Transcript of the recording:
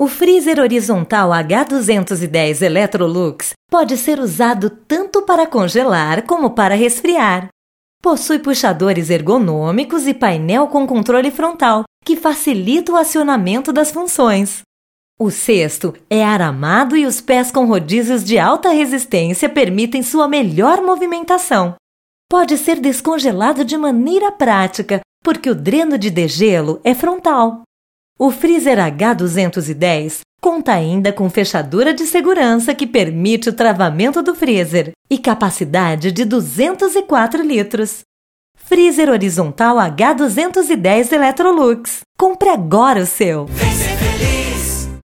O freezer horizontal H210 Electrolux pode ser usado tanto para congelar como para resfriar. Possui puxadores ergonômicos e painel com controle frontal, que facilita o acionamento das funções. O cesto é aramado e os pés com rodízios de alta resistência permitem sua melhor movimentação. Pode ser descongelado de maneira prática, porque o dreno de degelo é frontal. O freezer H210 conta ainda com fechadura de segurança que permite o travamento do freezer e capacidade de 204 litros. Freezer horizontal H210 Electrolux. Compre agora o seu!